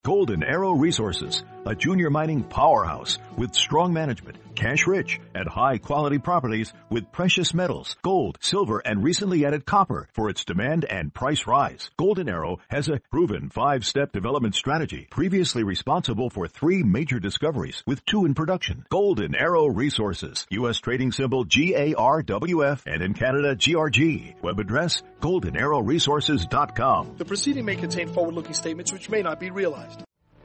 Golden Arrow Resources, a junior mining powerhouse with strong management, cash-rich, and high-quality properties with precious metals, gold, silver, and recently added copper for its demand and price rise. Golden Arrow has a proven 5-step development strategy, previously responsible for 3 major discoveries with 2 in production. Golden Arrow Resources, U.S. trading symbol GARWF, and in Canada, GRG. Web address, goldenarrowresources.com. The proceeding may contain forward-looking statements which may not be realized.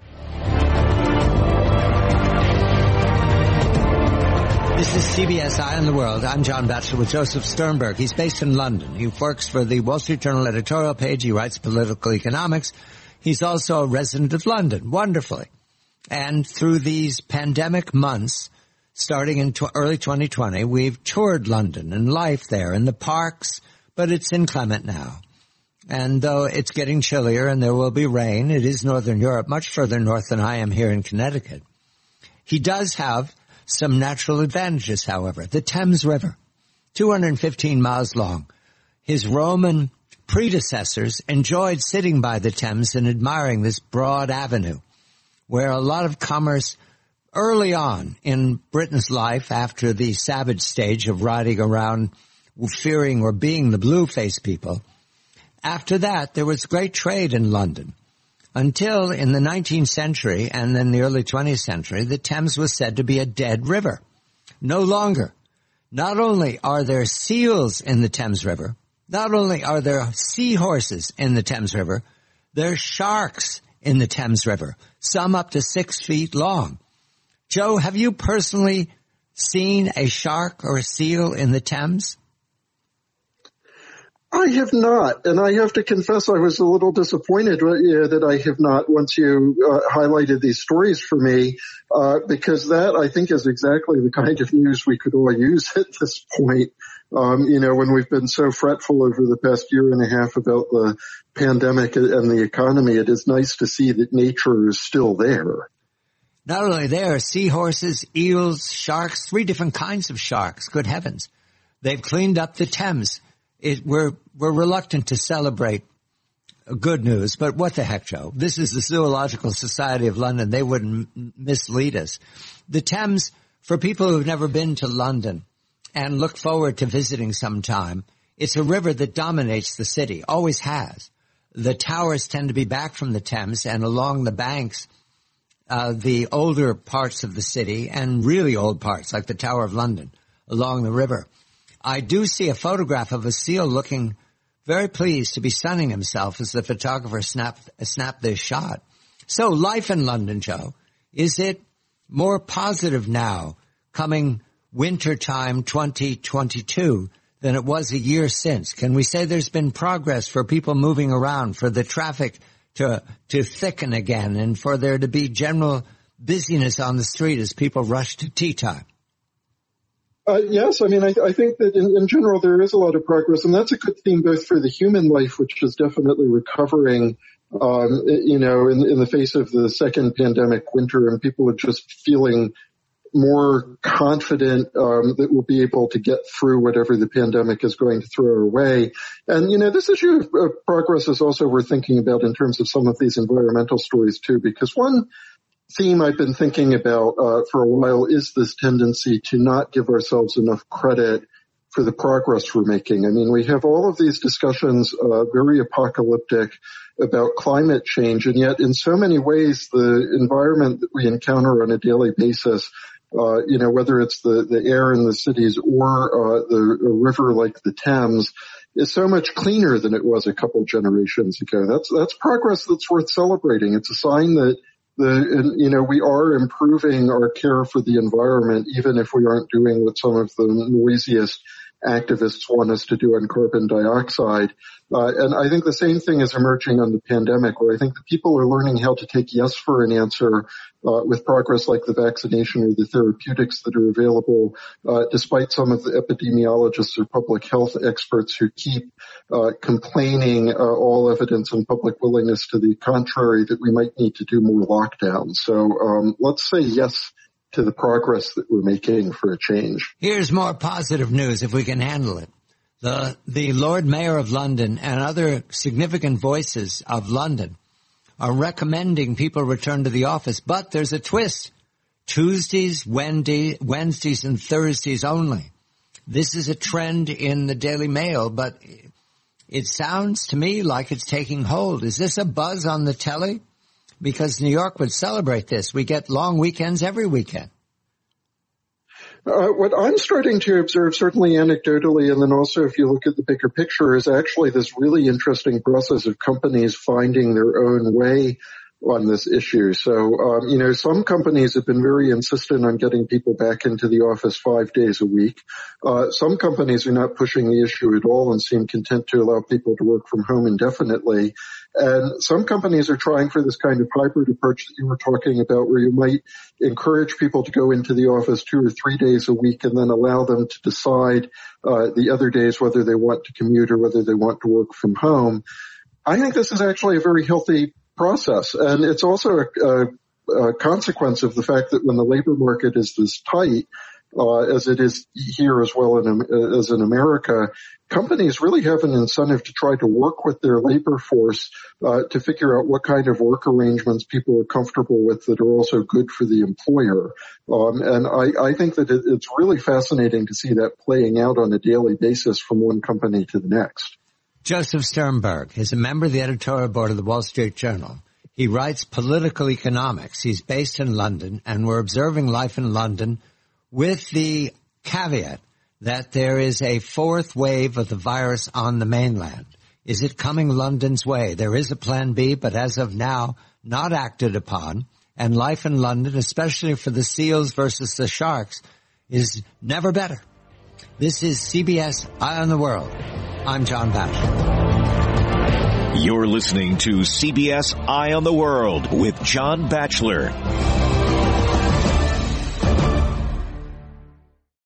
This is CBS Eye on the World. I'm John Batchelor with Joseph Sternberg. He's based in London. He works for the Wall Street Journal editorial page. He writes political economics. He's also a resident of London, wonderfully. And through these pandemic months, starting in early 2020, we've toured London and life there in the parks, but it's inclement now. And though it's getting chillier and there will be rain, it is Northern Europe, much further north than I am here in Connecticut. He does have some natural advantages, however. The Thames River, 215 miles long. His Roman predecessors enjoyed sitting by the Thames and admiring this broad avenue where a lot of commerce early on in Britain's life, after the savage stage of riding around fearing or being the blue-faced people, after that there was great trade in London. Until in the 19th century and then the early 20th century, the Thames was said to be a dead river. No longer. Not only are there seals in the Thames River, not only are there seahorses in the Thames River, there are sharks in the Thames River, some up to 6 feet long. Joe, have you personally seen a shark or a seal in the Thames? I have not, and I have to confess I was a little disappointed that I have not once you highlighted these stories for me, because that, I think, is exactly the kind of news we could all use at this point. When we've been so fretful over the past year and a half about the pandemic and the economy, it is nice to see that nature is still there. Not only there, seahorses, eels, sharks, 3 different kinds of sharks. Good heavens. They've cleaned up the Thames. We're reluctant to celebrate good news, but what the heck, Joe? This is the Zoological Society of London. They wouldn't mislead us. The Thames, for people who've never been to London and look forward to visiting sometime, it's a river that dominates the city, always has. The towers tend to be back from the Thames, and along the banks, the older parts of the city and really old parts, like the Tower of London, along the river. I do see a photograph of a seal looking very pleased to be sunning himself as the photographer snapped this shot. So life in London, Joe, is it more positive now coming wintertime 2022 than it was a year since? Can we say there's been progress for people moving around, for the traffic to thicken again, and for there to be general busyness on the street as people rush to tea time? Yes, I mean, I think that in general there is a lot of progress, and that's a good theme both for the human life, which is definitely recovering, in the face of the second pandemic winter, and people are just feeling more confident that we'll be able to get through whatever the pandemic is going to throw our way. And, this issue of progress is also worth thinking about in terms of some of these environmental stories too, because one theme I've been thinking about for a while is this tendency to not give ourselves enough credit for the progress we're making. I mean, we have all of these discussions, very apocalyptic, about climate change, and yet in so many ways the environment that we encounter on a daily basis, whether it's the air in the cities or the river like the Thames, is so much cleaner than it was a couple generations ago. That's progress that's worth celebrating. It's a sign that we are improving our care for the environment, even if we aren't doing what some of the noisiest activists want us to do on carbon dioxide. And I think the same thing is emerging on the pandemic, where I think that people are learning how to take yes for an answer with progress like the vaccination or the therapeutics that are available, despite some of the epidemiologists or public health experts who keep complaining all evidence and public willingness to the contrary that we might need to do more lockdowns. So let's say yes to the progress that we're making for a change. Here's more positive news if we can handle it. The Lord Mayor of London and other significant voices of London are recommending people return to the office. But there's a twist. Tuesdays, Wednesdays, and Thursdays only. This is a trend in the Daily Mail, but it sounds to me like it's taking hold. Is this a buzz on the telly? Because New York would celebrate this. We get long weekends every weekend. What I'm starting to observe, certainly anecdotally, and then also if you look at the bigger picture, is actually this really interesting process of companies finding their own way on this issue. So, some companies have been very insistent on getting people back into the office 5 days a week. Some companies are not pushing the issue at all and seem content to allow people to work from home indefinitely. And some companies are trying for this kind of hybrid approach that you were talking about, where you might encourage people to go into the office 2 or 3 days a week and then allow them to decide the other days whether they want to commute or whether they want to work from home. I think this is actually a very healthy process, and it's also a consequence of the fact that when the labor market is this tight, as it is here as well as in America, companies really have an incentive to try to work with their labor force to figure out what kind of work arrangements people are comfortable with that are also good for the employer. And I think that it's really fascinating to see that playing out on a daily basis from one company to the next. Joseph Sternberg is a member of the editorial board of the Wall Street Journal. He writes political economics. He's based in London, and we're observing life in London with the caveat that there is a fourth wave of the virus on the mainland. Is it coming London's way? There is a plan B, but as of now, not acted upon. And life in London, especially for the seals versus the sharks, is never better. This is CBS Eye on the World. I'm John Batchelor. You're listening to CBS Eye on the World with John Batchelor.